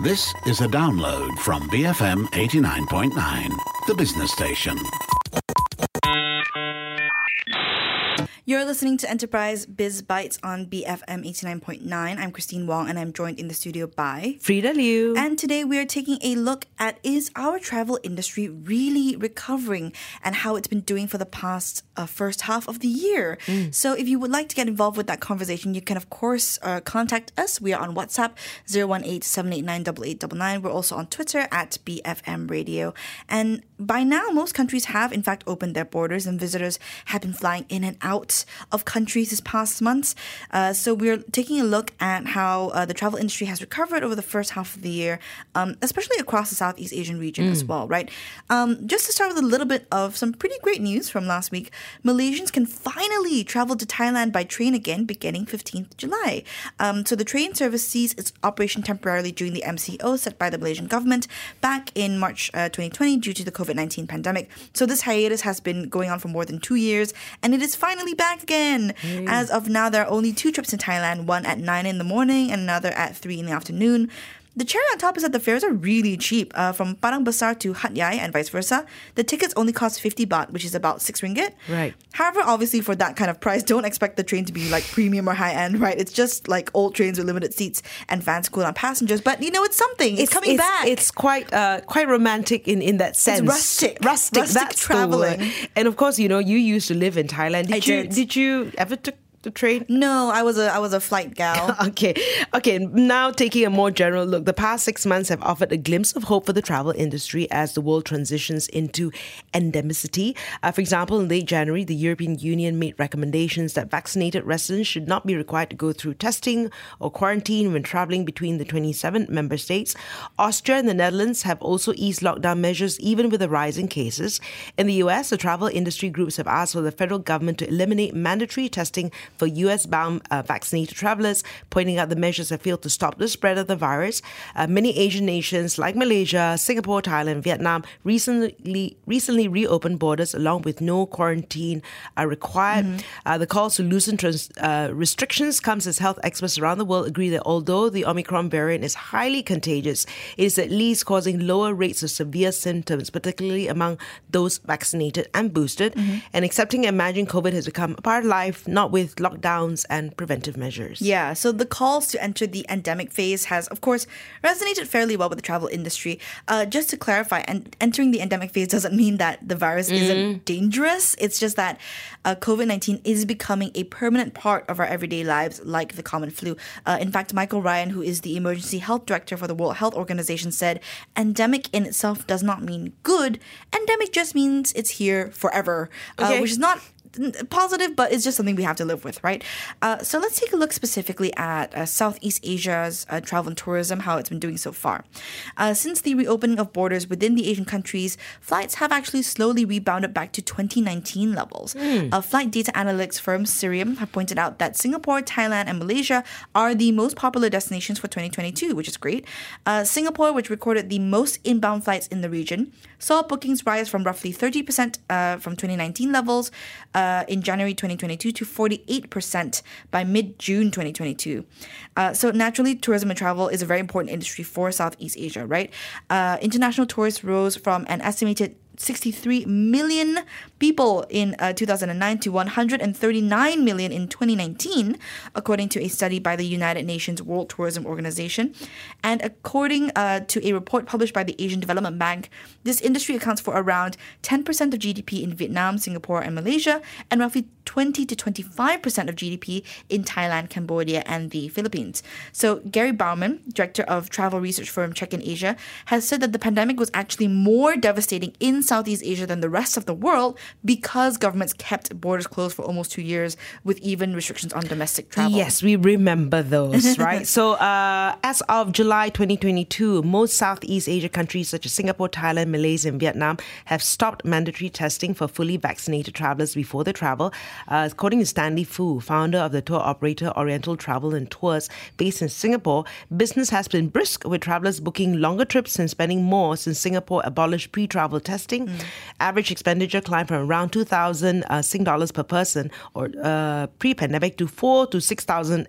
This is a download from BFM 89.9, the business station. You're listening to Enterprise Biz Bites on BFM 89.9. I'm Christine Wong and I'm joined in the studio by Frida Liu. And today we are taking a look at is our travel industry really recovering and how it's been doing for the past first half of the year. So if you would like to get involved with that conversation, you can of course contact us. We are on WhatsApp 018-789-8899. We're also on Twitter at BFM Radio. And by now, most countries have in fact opened their borders and visitors have been flying in and out of countries this past months. So we're taking a look at how the travel industry has recovered over the first half of the year, especially across the Southeast Asian region as well, right? Just to start with a little bit of some pretty great news from last week, Malaysians can finally travel to Thailand by train again beginning 15th July. So the train service ceased its operation temporarily during the MCO set by the Malaysian government back in March 2020 due to the COVID-19 pandemic. So this hiatus has been going on for more than 2 years and it is finally back again. As of now, there are only 2 trips in Thailand, one at 9 in the morning and another at 3 in the afternoon. The cherry on top is that the fares are really cheap. From Padang Besar to Hat Yai and vice versa, the tickets only cost 50 baht, which is about 6 ringgit. Right. However, obviously for that kind of price, don't expect the train to be like premium or high end, right? It's just like old trains with limited seats and fans cool on passengers. But you know, it's something. It's coming back. It's quite romantic in that sense. It's rustic. That's traveling. The word. And of course, you know, you used to live in Thailand. Did you ever took the train? No, I was a flight gal. Okay. Now taking a more general look, the past 6 months have offered a glimpse of hope for the travel industry as the world transitions into endemicity. For example, in late January, the European Union made recommendations that vaccinated residents should not be required to go through testing or quarantine when traveling between the 27 member states. Austria and the Netherlands have also eased lockdown measures even with a rise in cases. In the US, the travel industry groups have asked for the federal government to eliminate mandatory testing for US-bound vaccinated travelers, pointing out the measures have failed to stop the spread of the virus. Many Asian nations like Malaysia, Singapore, Thailand, Vietnam recently reopened borders along with no quarantine required. The calls to loosen restrictions comes as health experts around the world agree that although the Omicron variant is highly contagious, it is at least causing lower rates of severe symptoms, particularly among those vaccinated and boosted. And accepting and managing COVID has become a part of life, not with lockdowns and preventive measures. Yeah, so the calls to enter the endemic phase has, of course, resonated fairly well with the travel industry. Just to clarify, entering the endemic phase doesn't mean that the virus isn't dangerous. It's just that COVID-19 is becoming a permanent part of our everyday lives, like the common flu. In fact, Michael Ryan, who is the Emergency Health Director for the World Health Organization, said, endemic in itself does not mean good. Endemic just means it's here forever, which is not positive, but it's just something we have to live with, right? So let's take a look specifically at Southeast Asia's travel and tourism, how it's been doing so far. Since the reopening of borders within the Asian countries, flights have actually slowly rebounded back to 2019 levels. Flight data analytics firm Cirium have pointed out that Singapore, Thailand, and Malaysia are the most popular destinations for 2022, which is great. Singapore, which recorded the most inbound flights in the region, saw bookings rise from roughly 30% from 2019 levels in January 2022 to 48% by mid-June 2022. So naturally, tourism and travel is a very important industry for Southeast Asia, right? International tourists rose from an estimated 63 million people in 2009 to 139 million in 2019, according to a study by the United Nations World Tourism Organization. And according to a report published by the Asian Development Bank, this industry accounts for around 10% of GDP in Vietnam, Singapore, and Malaysia, and roughly 20 to 25% of GDP in Thailand, Cambodia, and the Philippines. So Gary Bauman, director of travel research firm Check-in Asia, has said that the pandemic was actually more devastating in Southeast Asia than the rest of the world because governments kept borders closed for almost 2 years with even restrictions on domestic travel. Yes, we remember those, right? So as of July 2022, most Southeast Asia countries such as Singapore, Thailand, Malaysia, and Vietnam have stopped mandatory testing for fully vaccinated travelers before they travel. According to Stanley Fu, founder of the tour operator Oriental Travel and Tours based in Singapore, business has been brisk with travelers booking longer trips and spending more since Singapore abolished pre-travel testing. Average expenditure climbed from around 2,000 Sing dollars per person or pre-pandemic to 4,000 to 6,000 at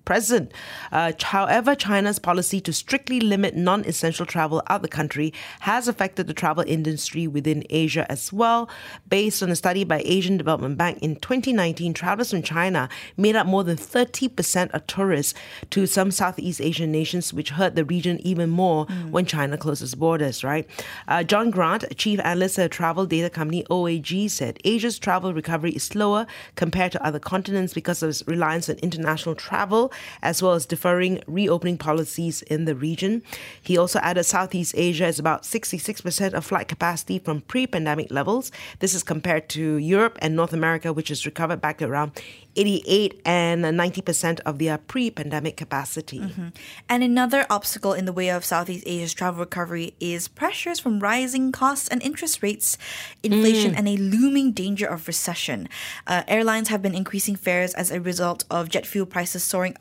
present. However, China's policy to strictly limit non-essential travel out the country has affected the travel industry within Asia as well. Based on a study by Asian Development Bank in 2019, travelers from China made up more than 30% of tourists to some Southeast Asian nations, which hurt the region even more when China closes borders, right? John Grant, chief analyst at travel data company OAG, said Asia's travel recovery is slower compared to other continents because of its reliance on international travel, as well as deferring reopening policies in the region. He also added Southeast Asia is about 66% of flight capacity from pre-pandemic levels. This is compared to Europe and North America, which has recovered back to around 88 and 90% of their pre-pandemic capacity. And another obstacle in the way of Southeast Asia's travel recovery is pressures from rising costs and interest rates, inflation, and a looming danger of recession. Airlines have been increasing fares as a result of jet fuel prices soaring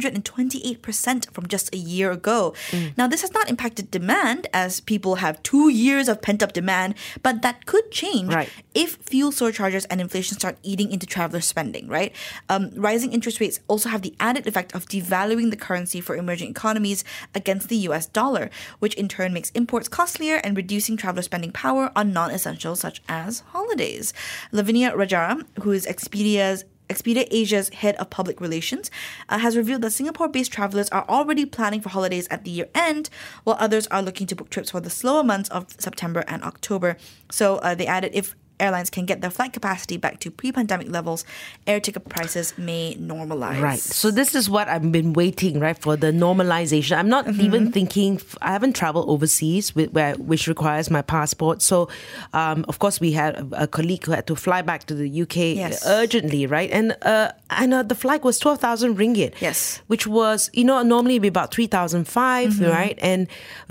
128% from just a year ago. Now, this has not impacted demand as people have 2 years of pent-up demand, but that could change if fuel surcharges and inflation start eating into traveler spending, right? Rising interest rates also have the added effect of devaluing the currency for emerging economies against the US dollar, which in turn makes imports costlier and reducing traveler spending power on non-essentials such as holidays. Lavinia Rajara, who is Expedia Asia's head of public relations, has revealed that Singapore-based travelers are already planning for holidays at the year end, while others are looking to book trips for the slower months of September and October. So they added, if airlines can get their flight capacity back to pre-pandemic levels, air ticket prices may normalize. Right. So this is what I've been waiting, right, for the normalization. I'm not even thinking, I haven't traveled overseas, which requires my passport. So, of course, we had a colleague who had to fly back to the UK urgently, right? And the flight was 12,000 ringgit. Yes. Which was, normally it'd be about 3,500, right? And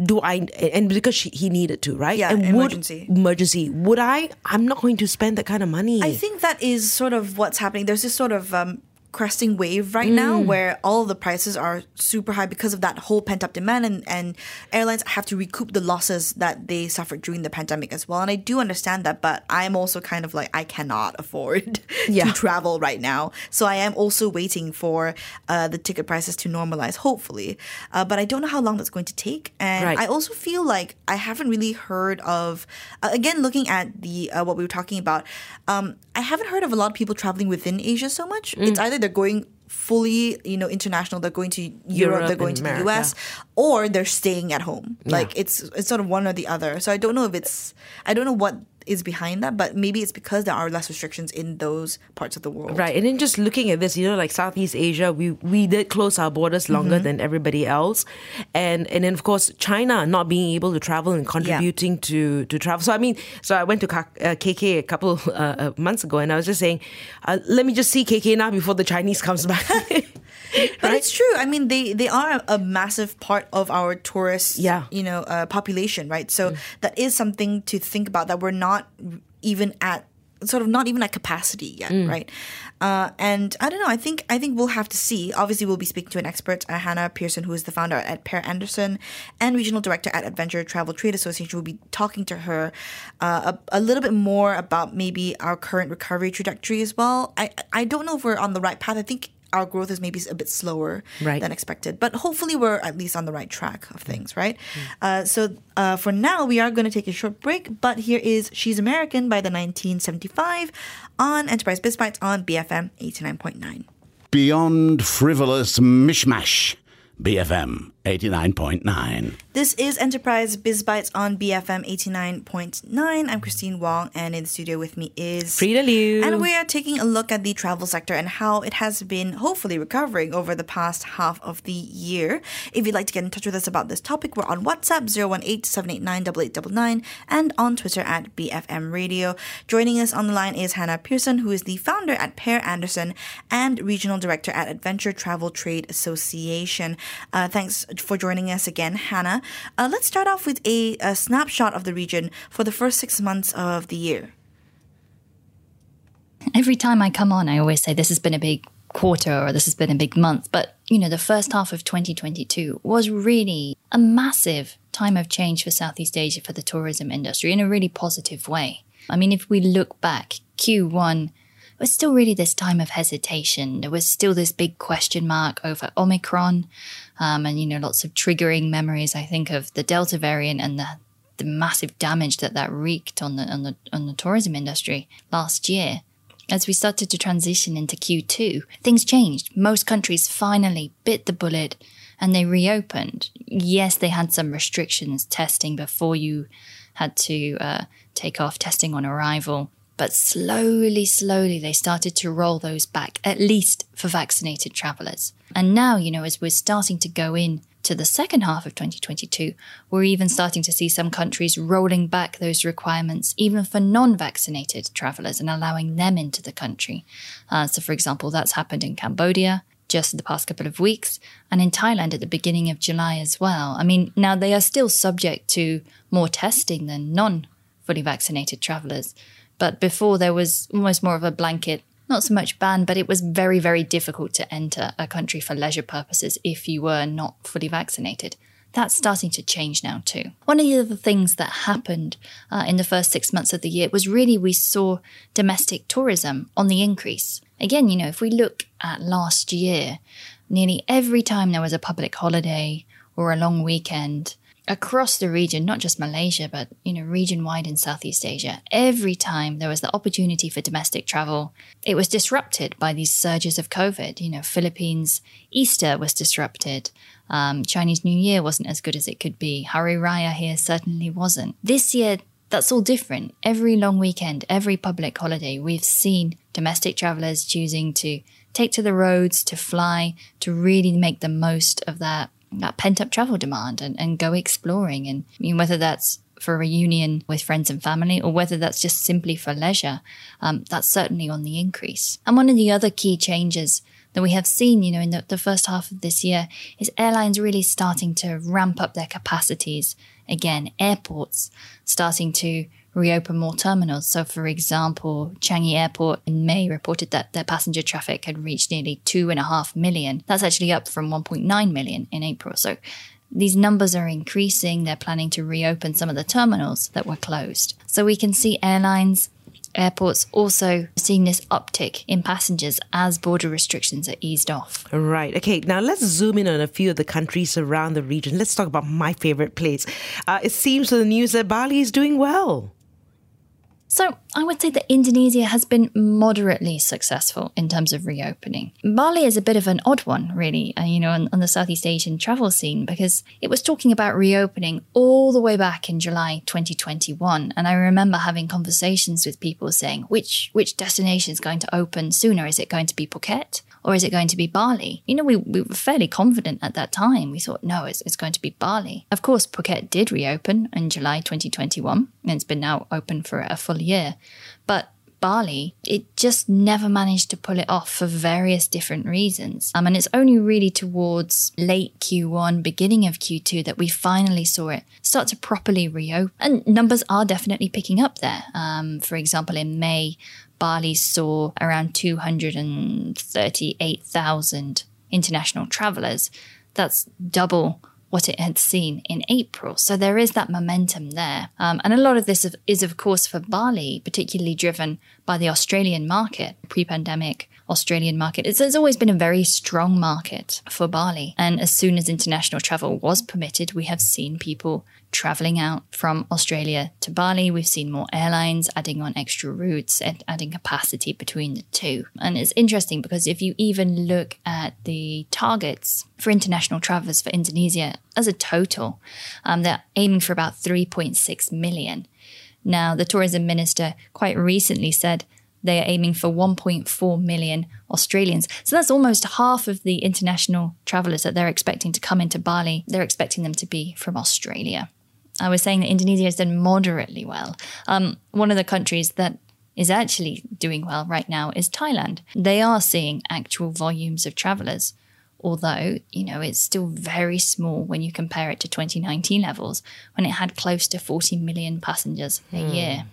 because he needed to, right? Yeah, and emergency. Would I? I'm not going to spend that kind of money. I think that is sort of what's happening. There's this sort of cresting wave right now where all of the prices are super high because of that whole pent-up demand, and airlines have to recoup the losses that they suffered during the pandemic as well. And I do understand that, but I'm also kind of like, I cannot afford to travel right now. So I am also waiting for the ticket prices to normalize, hopefully. But I don't know how long that's going to take. And I also feel like I haven't really heard of, again, looking at the what we were talking about, I haven't heard of a lot of people traveling within Asia so much. It's either they're going fully, international, they're going to Europe, they're going to the US, or they're staying at home. Like it's sort of one or the other. So I don't know what is behind that, but maybe it's because there are less restrictions in those parts of the world. Right. And then just looking at this, like Southeast Asia, we did close our borders longer than everybody else. And then, of course, China not being able to travel and contributing to travel. So I went to KK a couple months ago, and I was just saying, let me just see KK now before the Chinese comes back. But it's true. I mean, they are a massive part of our tourist, population, right? So that is something to think about, that we're not even at capacity yet, right? And I don't know. I think we'll have to see. Obviously, we'll be speaking to an expert, Hannah Pearson, who is the founder at Per Anderson and regional director at Adventure Travel Trade Association. We'll be talking to her a little bit more about maybe our current recovery trajectory as well. I don't know if we're on the right path. I think our growth is maybe a bit slower than expected. But hopefully we're at least on the right track of things, right? So for now, we are going to take a short break. But here is She's American by the 1975 on Enterprise Biz Bites on BFM 89.9. Beyond frivolous mishmash, BFM 89.9. This is Enterprise Biz Bites on BFM 89.9. I'm Christine Wong, and in the studio with me is Frida Liu. And we are taking a look at the travel sector and how it has been hopefully recovering over the past half of the year. If you'd like to get in touch with us about this topic, we're on WhatsApp 018-789-8899 and on Twitter at BFM Radio. Joining us on the line is Hannah Pearson, who is the founder at Per Anderson and regional director at Adventure Travel Trade Association. Thanks for joining us again, Hannah. Let's start off with a snapshot of the region for the first 6 months of the year. Every time I come on, I always say this has been a big quarter or this has been a big month. But, the first half of 2022 was really a massive time of change for Southeast Asia, for the tourism industry, in a really positive way. I mean, if we look back, Q1 was still really this time of hesitation. There was still this big question mark over Omicron, and lots of triggering memories. I think of the Delta variant and the massive damage that wreaked on the tourism industry last year. As we started to transition into Q2, things changed. Most countries finally bit the bullet and they reopened. Yes, they had some restrictions, testing before you had to take off, testing on arrival. But slowly, they started to roll those back, at least for vaccinated travellers. And now, as we're starting to go in to the second half of 2022, we're even starting to see some countries rolling back those requirements, even for non-vaccinated travellers, and allowing them into the country. So, for example, that's happened in Cambodia just in the past couple of weeks, and in Thailand at the beginning of July as well. I mean, now they are still subject to more testing than non-fully vaccinated travellers. But before, there was almost more of a blanket, not so much ban, but it was very, very difficult to enter a country for leisure purposes if you were not fully vaccinated. That's starting to change now too. One of the other things that happened in the first 6 months of the year was really we saw domestic tourism on the increase. Again, if we look at last year, nearly every time there was a public holiday or a long weekend, across the region, not just Malaysia, but, region-wide in Southeast Asia, every time there was the opportunity for domestic travel, it was disrupted by these surges of COVID. Philippines, Easter was disrupted. Chinese New Year wasn't as good as it could be. Hari Raya here certainly wasn't. This year, that's all different. Every long weekend, every public holiday, we've seen domestic travellers choosing to take to the roads, to fly, to really make the most of that pent-up travel demand and go exploring. And whether that's for a reunion with friends and family or whether that's just simply for leisure, that's certainly on the increase. And one of the other key changes that we have seen, in the first half of this year is airlines really starting to ramp up their capacities. Again, airports starting to reopen more terminals. So, for example, Changi Airport in May reported that their passenger traffic had reached nearly 2.5 million. That's actually up from 1.9 million in April. So these numbers are increasing. They're planning to reopen some of the terminals that were closed. So we can see airlines, airports also seeing this uptick in passengers as border restrictions are eased off. Right. Okay, now let's zoom in on a few of the countries around the region. Let's talk about my favorite place. It seems from the news that Bali is doing well. So I would say that Indonesia has been moderately successful in terms of reopening. Bali is a bit of an odd one, really, on the Southeast Asian travel scene, because it was talking about reopening all the way back in July 2021. And I remember having conversations with people saying, which destination is going to open sooner? Is it going to be Phuket? Or is it going to be Bali? We were fairly confident at that time. We thought, no, it's going to be Bali. Of course, Phuket did reopen in July 2021, and it's been now open for a full year. But Bali, it just never managed to pull it off for various different reasons. And it's only really towards late Q1, beginning of Q2 that we finally saw it start to properly reopen. And numbers are definitely picking up there. For example, in May, Bali saw around 238,000 international travellers. That's double what it had seen in April. So there is that momentum there. And a lot of this is, of course, for Bali, particularly driven by the Australian market, pre-pandemic Australian market. It's always been a very strong market for Bali. And as soon as international travel was permitted, we have seen people traveling out from Australia to Bali. We've seen more airlines adding on extra routes and adding capacity between the two. And it's interesting because if you even look at the targets for international travelers for Indonesia as a total, they're aiming for about 3.6 million. Now, the tourism minister quite recently said they are aiming for 1.4 million Australians. So that's almost half of the international travellers that they're expecting to come into Bali. They're expecting them to be from Australia. I was saying that Indonesia has done moderately well. One of the countries that is actually doing well right now is Thailand. They are seeing actual volumes of travellers, although, it's still very small when you compare it to 2019 levels, when it had close to 40 million passengers a year.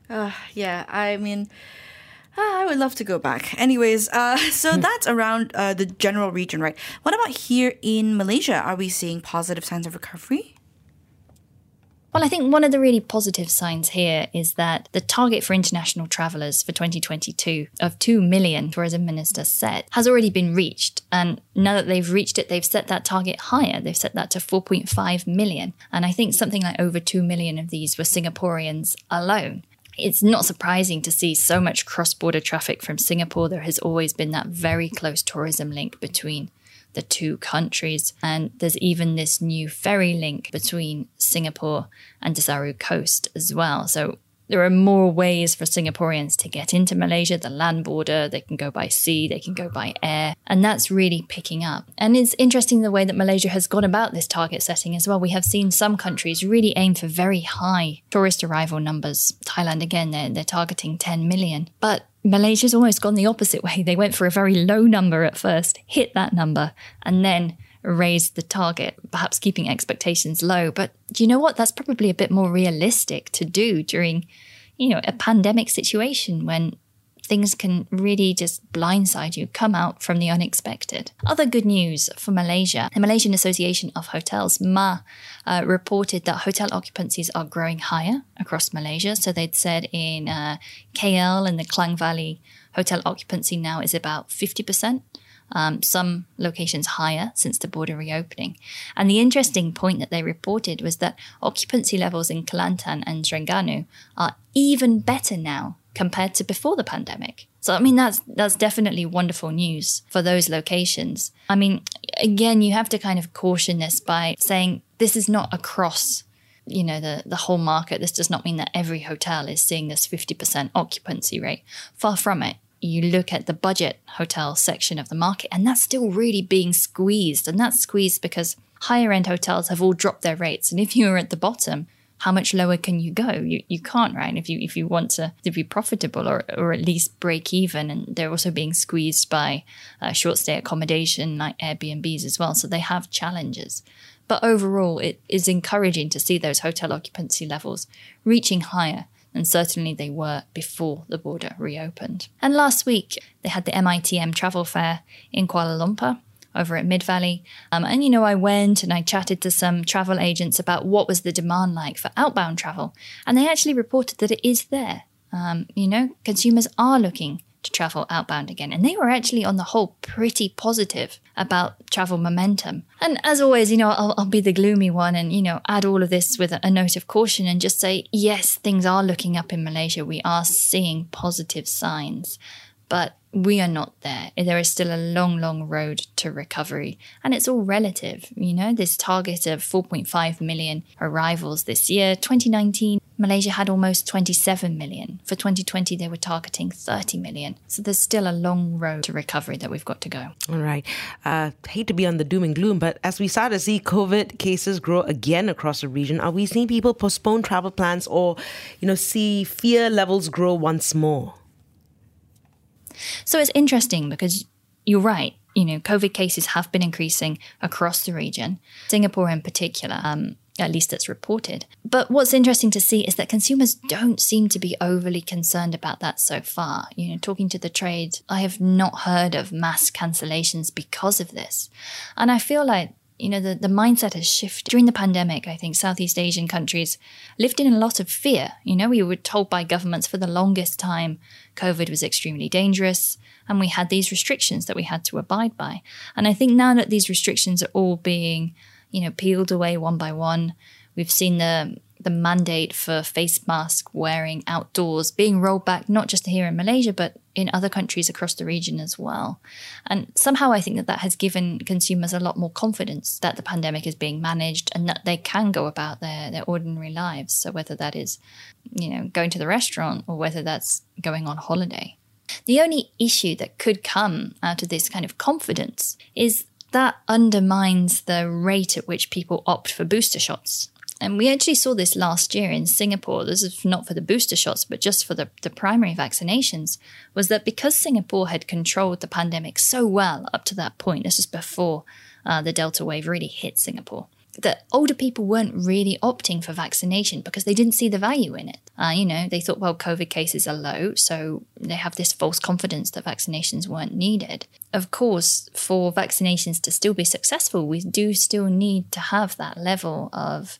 I would love to go back. Anyways, so that's around the general region, right? What about here in Malaysia? Are we seeing positive signs of recovery? Well, I think one of the really positive signs here is that the target for international travellers for 2022 of 2 million, tourism minister set, has already been reached. And now that they've reached it, they've set that target higher. They've set that to 4.5 million. And I think something like over 2 million of these were Singaporeans alone. It's not surprising to see so much cross-border traffic from Singapore. There has always been that very close tourism link between the two countries. And there's even this new ferry link between Singapore and Desaru Coast as well. So there are more ways for Singaporeans to get into Malaysia, the land border. They can go by sea, they can go by air, and that's really picking up. And it's interesting the way that Malaysia has gone about this target setting as well. We have seen some countries really aim for very high tourist arrival numbers. Thailand, again, they're targeting 10 million. But Malaysia's almost gone the opposite way. They went for a very low number at first, hit that number, and then raised the target, perhaps keeping expectations low. But do you know what? That's probably a bit more realistic to do during, a pandemic situation when things can really just blindside you, come out from the unexpected. Other good news for Malaysia. The Malaysian Association of Hotels, MA, reported that hotel occupancies are growing higher across Malaysia. So they'd said in KL and the Klang Valley, hotel occupancy now is about 50%. Some locations higher since the border reopening. And the interesting point that they reported was that occupancy levels in Kelantan and Terengganu are even better now compared to before the pandemic. So, I mean, that's definitely wonderful news for those locations. I mean, again, you have to kind of caution this by saying this is not across the whole market. This does not mean that every hotel is seeing this 50% occupancy rate. Far from it. You look at the budget hotel section of the market, and that's still really being squeezed. And that's squeezed because higher end hotels have all dropped their rates. And if you're at the bottom, how much lower can you go? You can't, right? If you want to be profitable or at least break even. And they're also being squeezed by short stay accommodation like Airbnbs as well. So they have challenges. But overall, it is encouraging to see those hotel occupancy levels reaching higher. And certainly they were before the border reopened. And last week, they had the MITM Travel Fair in Kuala Lumpur over at Mid-Valley. And, I went and I chatted to some travel agents about what was the demand like for outbound travel. And they actually reported that it is there. Consumers are looking to travel outbound again. And they were actually on the whole pretty positive about travel momentum. And as always, I'll be the gloomy one and, add all of this with a note of caution and just say, yes, things are looking up in Malaysia. We are seeing positive signs, but we are not there. There is still a long, long road to recovery. And it's all relative. This target of 4.5 million arrivals this year, 2019, Malaysia had almost 27 million. For 2020, they were targeting 30 million. So there's still a long road to recovery that we've got to go. All right. Hate to be on the doom and gloom, but as we start to see COVID cases grow again across the region, are we seeing people postpone travel plans or, see fear levels grow once more? So it's interesting because you're right. COVID cases have been increasing across the region, Singapore in particular. At least it's reported. But what's interesting to see is that consumers don't seem to be overly concerned about that so far. Talking to the trade, I have not heard of mass cancellations because of this. And I feel like, the mindset has shifted. During the pandemic, I think Southeast Asian countries lived in a lot of fear. We were told by governments for the longest time COVID was extremely dangerous, and we had these restrictions that we had to abide by. And I think now that these restrictions are all being peeled away one by one. We've seen the mandate for face mask wearing outdoors being rolled back, not just here in Malaysia, but in other countries across the region as well. And somehow I think that has given consumers a lot more confidence that the pandemic is being managed and that they can go about their ordinary lives. So whether that is, going to the restaurant or whether that's going on holiday. The only issue that could come out of this kind of confidence is that undermines the rate at which people opt for booster shots. And we actually saw this last year in Singapore. This is not for the booster shots, but just for the primary vaccinations, was that because Singapore had controlled the pandemic so well up to that point, this is before the Delta wave really hit Singapore, that older people weren't really opting for vaccination because they didn't see the value in it. They thought, well, COVID cases are low, so they have this false confidence that vaccinations weren't needed. Of course, for vaccinations to still be successful, we do still need to have that level of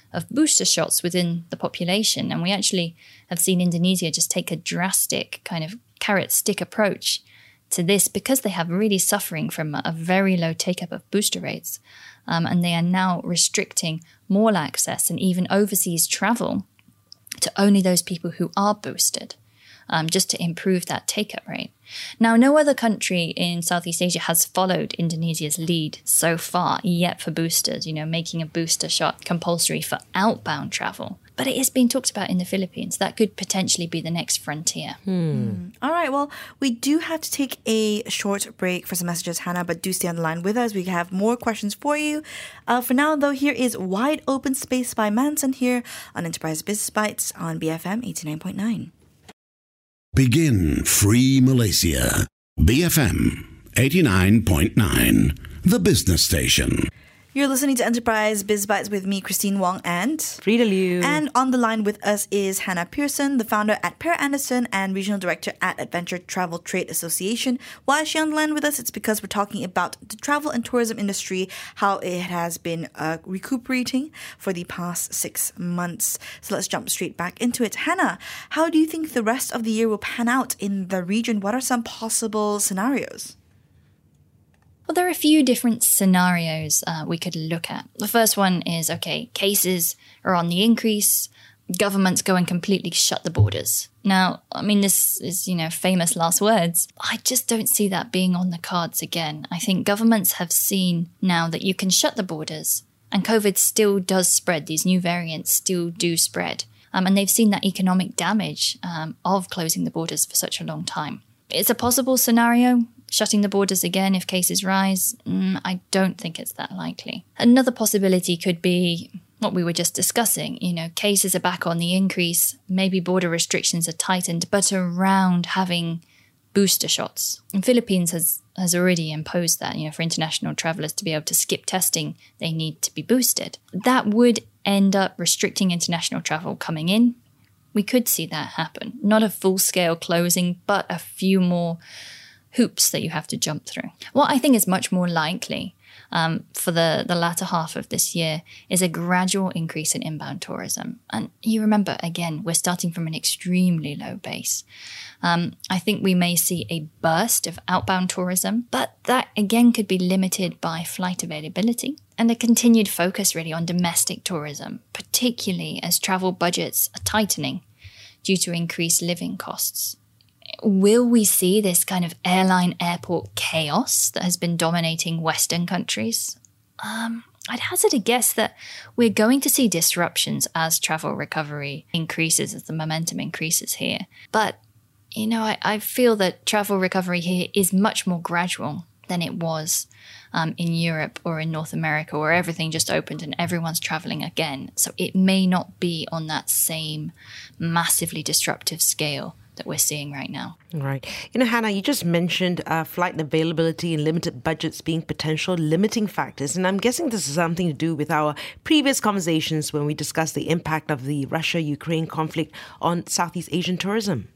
of booster shots within the population. And we actually have seen Indonesia just take a drastic kind of carrot stick approach to this because they have really suffering from a very low take-up of booster rates. And they are now restricting mall access and even overseas travel to only those people who are boosted, just to improve that take-up rate. Now, no other country in Southeast Asia has followed Indonesia's lead so far yet for boosters, making a booster shot compulsory for outbound travel. But it is being talked about in the Philippines. That could potentially be the next frontier. All right, well, we do have to take a short break for some messages, Hannah, but do stay on the line with us. We have more questions for you. For now, though, here is Wide Open Space by Manson here on Enterprise Business Bites on BFM 89.9. Begin Free Malaysia. BFM 89.9, the business station. You're listening to Enterprise Biz Bites with me, Christine Wong, and Frida Liu. And on the line with us is Hannah Pearson, the founder at Per Anderson and regional director at Adventure Travel Trade Association. Why is she on the line with us? It's because we're talking about the travel and tourism industry, how it has been recuperating for the past 6 months. So let's jump straight back into it. Hannah, how do you think the rest of the year will pan out in the region? What are some possible scenarios? Well, there are a few different scenarios we could look at. The first one is, cases are on the increase. Governments go and completely shut the borders. Now, this is, famous last words. I just don't see that being on the cards again. I think governments have seen now that you can shut the borders and COVID still does spread. These new variants still do spread. And they've seen that economic damage of closing the borders for such a long time. It's a possible scenario. Shutting the borders again if cases rise, I don't think it's that likely. Another possibility could be what we were just discussing. Cases are back on the increase, maybe border restrictions are tightened, but around having booster shots. And Philippines has already imposed that, for international travelers to be able to skip testing, they need to be boosted. That would end up restricting international travel coming in. We could see that happen. Not a full-scale closing, but a few more hoops that you have to jump through. What I think is much more likely for the latter half of this year is a gradual increase in inbound tourism. And you remember, again, we're starting from an extremely low base. I think we may see a burst of outbound tourism, but that again could be limited by flight availability and the continued focus really on domestic tourism, particularly as travel budgets are tightening due to increased living costs. Will we see this kind of airline airport chaos that has been dominating Western countries? I'd hazard a guess that we're going to see disruptions as travel recovery increases, as the momentum increases here. But, I feel that travel recovery here is much more gradual than it was in Europe or in North America, where everything just opened and everyone's traveling again. So it may not be on that same massively disruptive scale that we're seeing right now. Right. Hannah, you just mentioned flight availability and limited budgets being potential limiting factors. And I'm guessing this is something to do with our previous conversations when we discussed the impact of the Russia-Ukraine conflict on Southeast Asian tourism.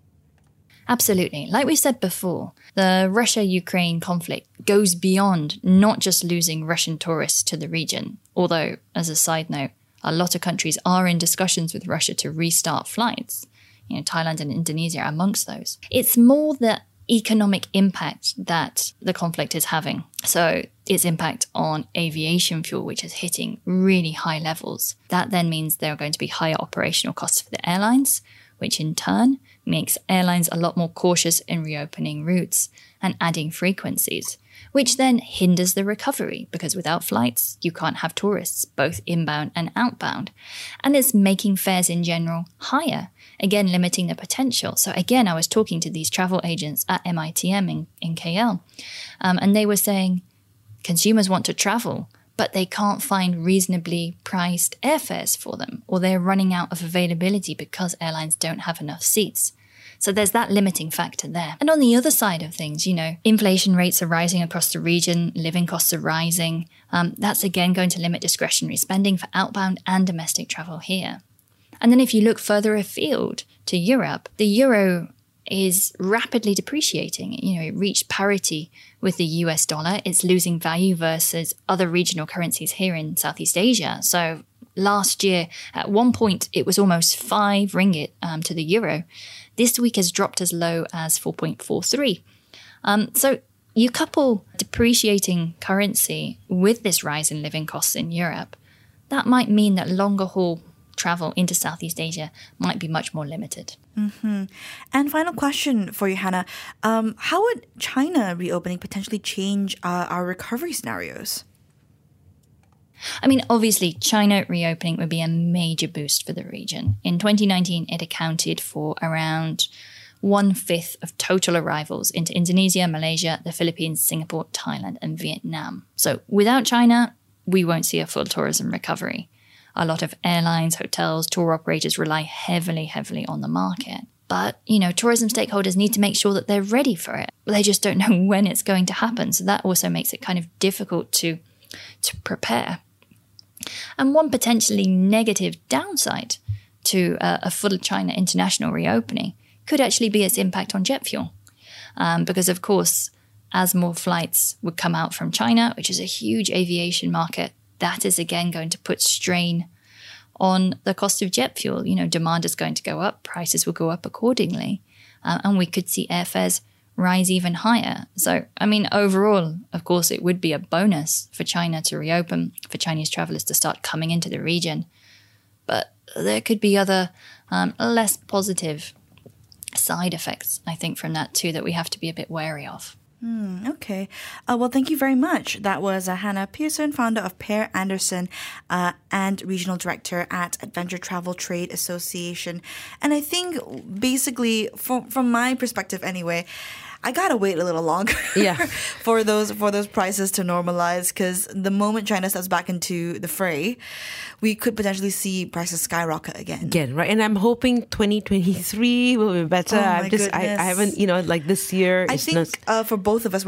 Absolutely. Like we said before, the Russia-Ukraine conflict goes beyond not just losing Russian tourists to the region, although, as a side note, a lot of countries are in discussions with Russia to restart flights. Thailand and Indonesia are amongst those. It's more the economic impact that the conflict is having. So its impact on aviation fuel, which is hitting really high levels. That then means there are going to be higher operational costs for the airlines, which in turn makes airlines a lot more cautious in reopening routes and adding frequencies, which then hinders the recovery because without flights, you can't have tourists, both inbound and outbound. And it's making fares in general higher, again, limiting the potential. So again, I was talking to these travel agents at MITM in KL, and they were saying consumers want to travel, but they can't find reasonably priced airfares for them, or they're running out of availability because airlines don't have enough seats. So there's that limiting factor there. And on the other side of things, inflation rates are rising across the region, living costs are rising. That's again going to limit discretionary spending for outbound and domestic travel here. And then if you look further afield to Europe, the euro is rapidly depreciating. It reached parity with the US dollar. It's losing value versus other regional currencies here in Southeast Asia. So last year, at one point, it was almost 5 ringgit to the euro. This week has dropped as low as 4.43. So you couple depreciating currency with this rise in living costs in Europe, that might mean that longer haul travel into Southeast Asia might be much more limited. And final question for you, Hannah. How would China reopening potentially change our recovery scenarios? I mean, obviously, China reopening would be a major boost for the region. In 2019, it accounted for around 1/5 of total arrivals into Indonesia, Malaysia, the Philippines, Singapore, Thailand, and Vietnam. So without China, we won't see a full tourism recovery. A lot of airlines, hotels, tour operators rely heavily on the market. But, tourism stakeholders need to make sure that they're ready for it. They just don't know when it's going to happen. So that also makes it kind of difficult to prepare. And one potentially negative downside to a full China international reopening could actually be its impact on jet fuel. Because, of course, as more flights would come out from China, which is a huge aviation market, that is again going to put strain on the cost of jet fuel. Demand is going to go up, prices will go up accordingly, and we could see airfares rise even higher. So, overall, of course, it would be a bonus for China to reopen, for Chinese travelers to start coming into the region. But there could be other less positive side effects, I think, from that too, that we have to be a bit wary of. Okay. Well, thank you very much. That was Hannah Pearson, founder of Per Anderson and regional director at Adventure Travel Trade Association. And I think basically, from my perspective anyway, I gotta wait a little longer for those prices to normalize, because the moment China steps back into the fray, we could potentially see prices skyrocket again. Right? And I'm hoping 2023 will be better. Oh my I haven't, this year. I think for both of us,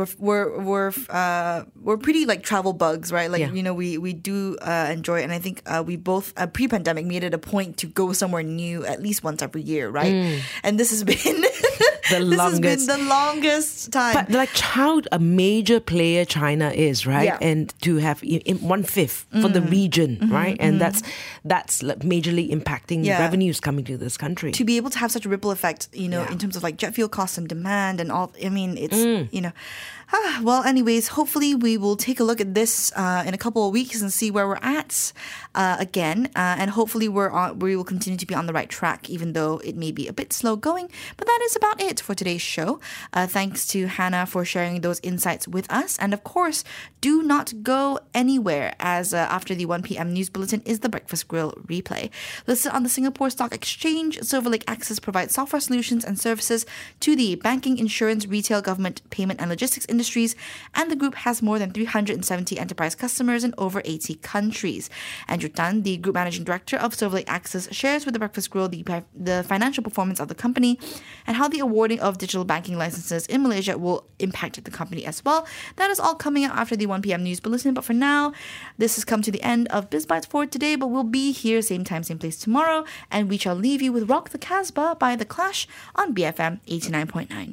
we're pretty like travel bugs, right? Like we do enjoy it, and I think we both pre-pandemic made it a point to go somewhere new at least once every year, right? And this has been the longest time. But like how a major player China is, right? Yeah. And to have 1/5 for the region, right? And that's like majorly impacting revenues coming to this country. To be able to have such a ripple effect, in terms of like jet fuel costs and demand and all, it's, well, anyways, hopefully we will take a look at this in a couple of weeks and see where we're at again. And hopefully we will continue to be on the right track, even though it may be a bit slow going. But that is about it for today's show. Thanks to Hannah for sharing those insights with us. And of course, do not go anywhere, as after the 1 p.m. news bulletin is the Breakfast Grill replay. Listed on the Singapore Stock Exchange, Silver Lake Access provides software solutions and services to the banking, insurance, retail, government, payment and logistics industries, and the group has more than 370 enterprise customers in over 80 countries. Andrew Tan, the Group Managing Director of Silver Lake Access, shares with the Breakfast Grill the financial performance of the company and how the awarding of digital banking licenses in Malaysia will impact the company as well. That is all coming out after the 1 p.m. news bulletin. But for now, this has come to the end of Biz Bites for today, but we'll be here same time, same place tomorrow, and we shall leave you with Rock the Casbah by The Clash on BFM 89.9.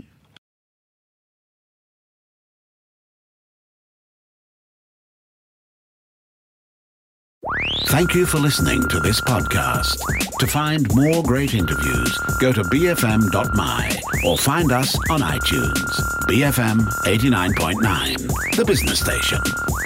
Thank you for listening to this podcast. To find more great interviews, go to bfm.my or find us on iTunes. BFM 89.9, the business station.